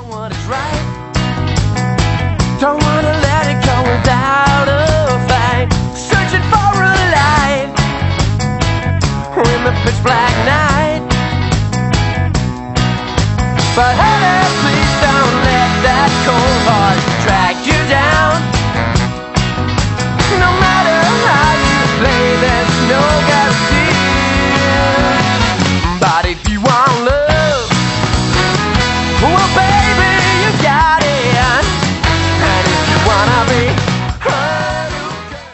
what is right. Don't wanna let it go without a fight. Searching for a light in the pitch black night. But honey, please don't let that cold